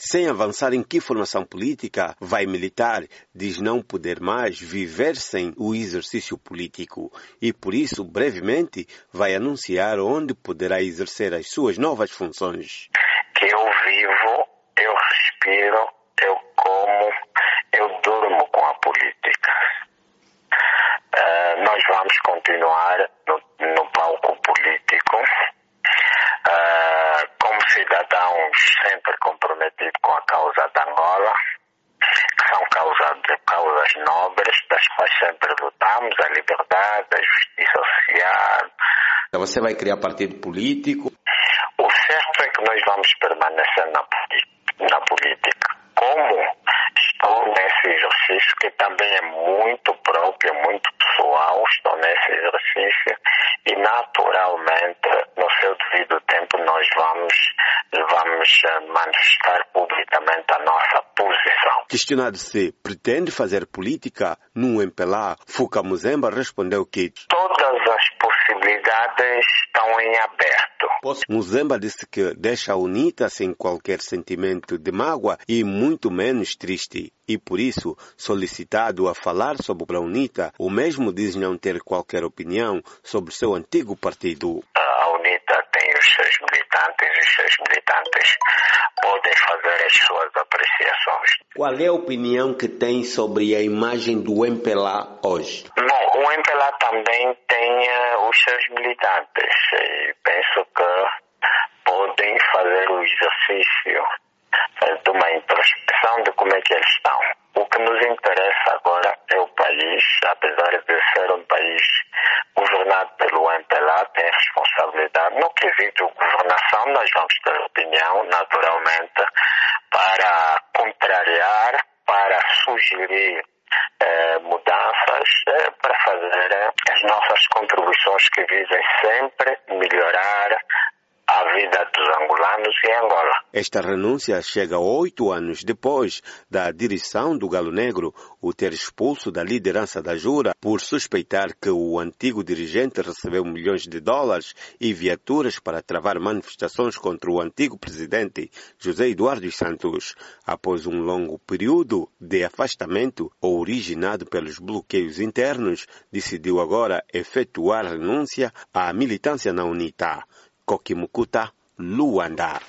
sem avançar em que formação política vai militar, diz não poder mais viver sem o exercício político e, por isso, brevemente, vai anunciar onde poderá exercer as suas novas funções. Que eu vivo, eu respiro, eu como, eu durmo com a política. Nós vamos continuar no palco político, como cidadãos sempre comprometidos com a causa da Angola, que são causas nobres, das quais sempre lutamos, a liberdade, a justiça social. Você vai criar partido político? O certo é que nós vamos permanecer na política. Como estou nesse exercício, que também é muito próprio, muito pessoal, estou nesse exercício e naturalmente, no seu devido tempo, nós vamos manifestar publicamente a nossa posição. Questionado se pretende fazer política no MPLA, Fuka Muzemba respondeu que todas as possibilidades estão em aberto. Muzemba disse que deixa a UNITA sem qualquer sentimento de mágoa e muito menos triste. E por isso, solicitado a falar sobre a UNITA, o mesmo diz não ter qualquer opinião sobre seu antigo partido. A UNITA tem os seus militantes e os seus militantes podem fazer as suas apreciações. Qual é a opinião que tem sobre a imagem do MPLA hoje? Bom, o MPLA também tem os seus militantes e penso que podem fazer o exercício de uma introspecção de como é que eles estão. O que nos interessa agora é o país, apesar de ser um país governado pelo MPLA, tem responsabilidade. No quesito governação, nós vamos ter opinião, naturalmente, para contrariar, para sugerir mudanças, para fazer as nossas contribuições que visem sempre melhorar a vida dos angolanos e Angola. Esta renúncia chega 8 anos depois da direção do Galo Negro o ter expulso da liderança da Jura por suspeitar que o antigo dirigente recebeu milhões de dólares e viaturas para travar manifestações contra o antigo presidente José Eduardo dos Santos. Após um longo período de afastamento originado pelos bloqueios internos, decidiu agora efetuar renúncia à militância na UNITA. Kokimukuta, Luanda.